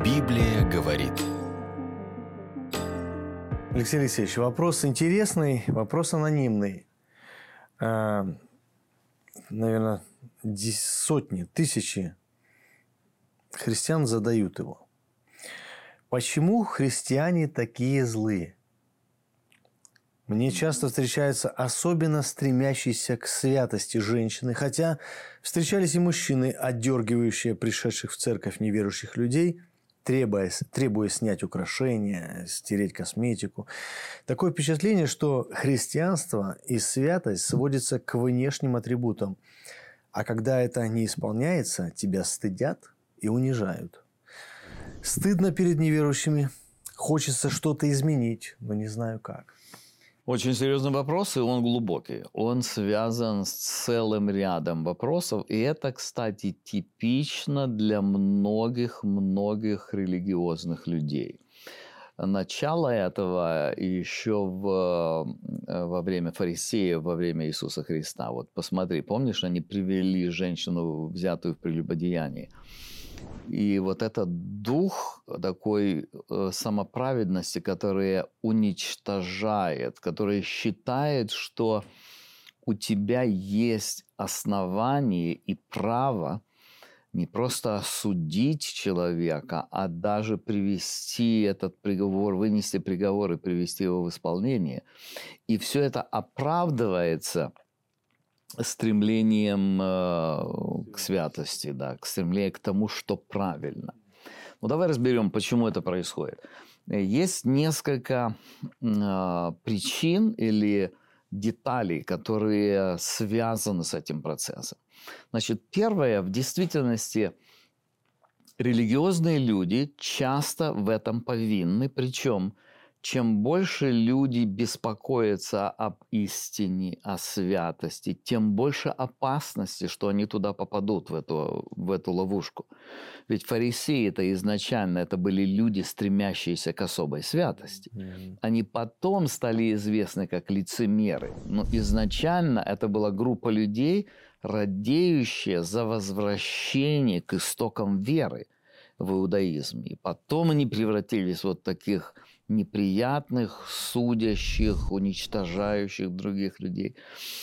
Библия говорит. Алексей Алексеевич, вопрос интересный, вопрос анонимный. Наверное, сотни, тысячи христиан задают его. Почему христиане такие злые? Мне часто встречаются особенно стремящиеся к святости женщины, хотя встречались и мужчины, отдергивающие пришедших в церковь неверующих людей, требуя снять украшения, стереть косметику. Такое впечатление, что христианство и святость сводятся к внешним атрибутам, а когда это не исполняется, тебя стыдят и унижают. Стыдно перед неверующими, хочется что-то изменить, но не знаю как. Очень серьезный вопрос, и он глубокий. Он связан с целым рядом вопросов. И это, кстати, типично для многих религиозных людей. Начало этого еще во время фарисеев, во время Иисуса Христа. Вот посмотри, помнишь, они привели женщину, взятую в прелюбодеянии. И вот этот дух такой самоправедности, который уничтожает, который считает, что у тебя есть основание и право не просто осудить человека, а даже привести этот приговор, вынести приговор и привести его в исполнение. И все это оправдывается стремлением к святости, да, к стремлению к тому, что правильно. Ну, давай разберем, почему это происходит. Есть несколько причин или деталей, которые связаны с этим процессом. Значит, первое, в действительности религиозные люди часто в этом повинны, причем чем больше люди беспокоятся об истине, о святости, тем больше опасности, что они туда попадут, в эту ловушку. Ведь фарисеи-то изначально это были люди, стремящиеся к особой святости. Они потом стали известны как лицемеры. Но изначально это была группа людей, радеющая за возвращение к истокам веры в иудаизме. И потом они превратились в вот таких неприятных, судящих, уничтожающих других людей.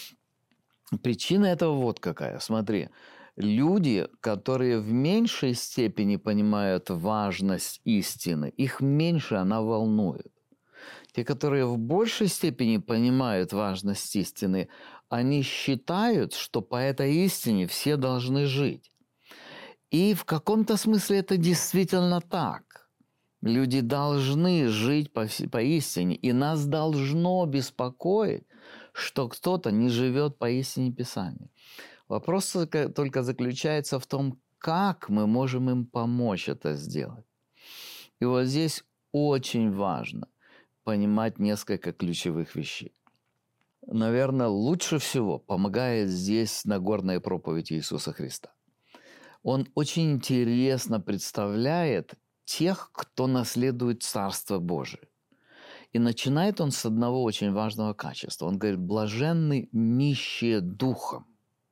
Причина этого вот какая. Смотри, люди, которые в меньшей степени понимают важность истины, их меньше она волнует. Те, которые в большей степени понимают важность истины, они считают, что по этой истине все должны жить. И в каком-то смысле это действительно так. Люди должны жить по истине, и нас должно беспокоить, что кто-то не живет по истине Писания. Вопрос только заключается в том, как мы можем им помочь это сделать. И вот здесь очень важно понимать несколько ключевых вещей. Наверное, лучше всего помогает здесь Нагорная проповедь Иисуса Христа. Он очень интересно представляет тех, кто наследует Царство Божие. И начинает он с одного очень важного качества. Он говорит: блаженны нищие духом.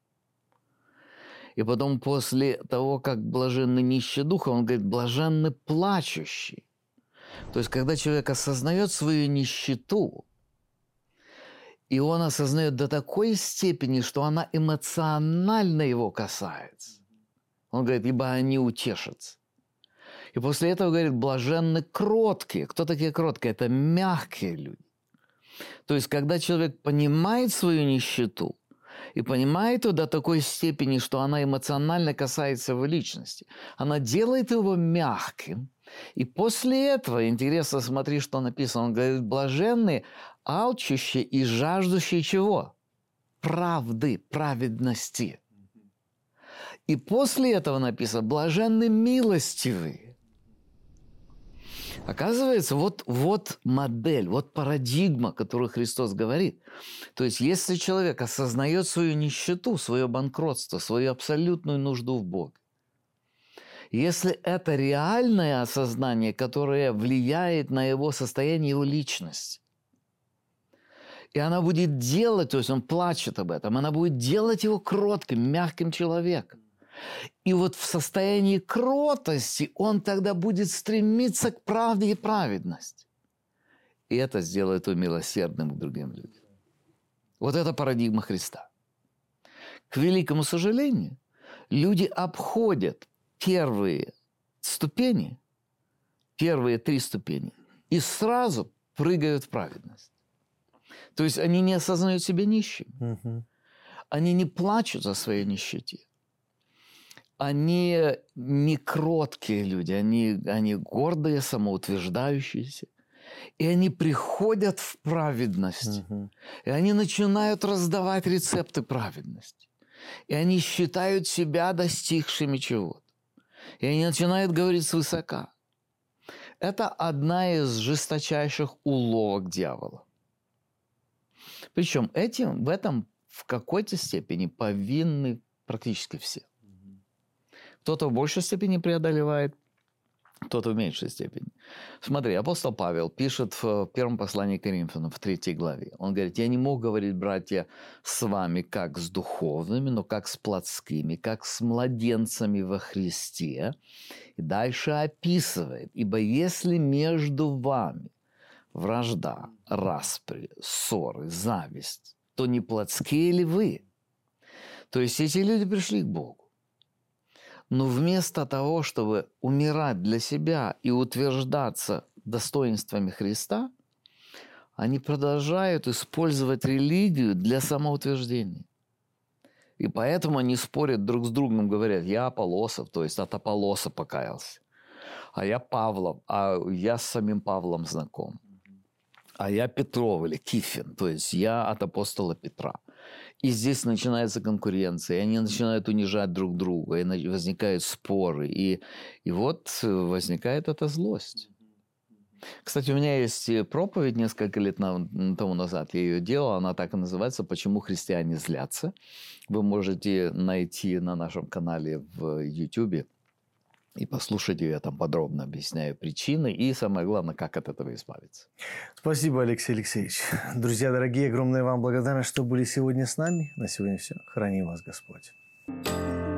И потом после того, как блаженны нищие духом, он говорит: блаженны плачущие. То есть, когда человек осознает свою нищету, и он осознает до такой степени, что она эмоционально его касается, он говорит: ибо они утешатся. И после этого говорит: блаженны кроткие. Кто такие кроткие? Это мягкие люди. То есть, когда человек понимает свою нищету и понимает ее до такой степени, что она эмоционально касается его личности, она делает его мягким. И после этого, интересно, смотри, что написано. Он говорит: блаженны алчущие и жаждущие чего? Правды, праведности. И после этого написано: блаженны милостивые. Оказывается, вот модель, вот парадигма, которую Христос говорит. То есть, если человек осознает свою нищету, свое банкротство, свою абсолютную нужду в Боге, если это реальное осознание, которое влияет на его состояние, его личность, и она будет делать, то есть он плачет об этом, она будет делать его кротким, мягким человеком. И вот в состоянии кротости он тогда будет стремиться к правде и праведности. И это сделает его милосердным к другим людям. Вот это парадигма Христа. К великому сожалению, люди обходят первые ступени, первые 3 ступени, и сразу прыгают в праведность. То есть они не осознают себя нищими. Они не плачут за своей нищете. Они не кроткие люди, они гордые, самоутверждающиеся. И они приходят в праведность. И они начинают раздавать рецепты праведности. И они считают себя достигшими чего-то. И они начинают говорить свысока. Это одна из жесточайших уловок дьявола. Причем в этом в какой-то степени повинны практически все. Кто-то в большей степени преодолевает, кто-то в меньшей степени. Смотри, апостол Павел пишет в первом послании к Коринфянам, в 3 главе. Он говорит: «Я не мог говорить, братья, с вами как с духовными, но как с плотскими, как с младенцами во Христе». И дальше описывает: «Ибо если между вами вражда, распри, ссоры, зависть, то не плотские ли вы?» То есть эти люди пришли к Богу. Но вместо того, чтобы умирать для себя и утверждаться достоинствами Христа, они продолжают использовать религию для самоутверждения. И поэтому они спорят друг с другом, говорят: «Я Аполлосов», то есть от Аполлоса покаялся, «а я Павлов», а я с самим Павлом знаком, «а я Петров» или Кифин, то есть я от апостола Петра. И здесь начинается конкуренция, и они начинают унижать друг друга, и возникают споры, и вот возникает эта злость. Кстати, у меня есть проповедь несколько лет тому назад, я ее делал, она так и называется «Почему христиане злятся». Вы можете найти на нашем канале в YouTube и послушать ее, я там подробно объясняю причины и, самое главное, как от этого избавиться. Спасибо, Алексей Алексеевич. Друзья дорогие, огромная вам благодарность, что были сегодня с нами. На сегодня все. Храни вас Господь.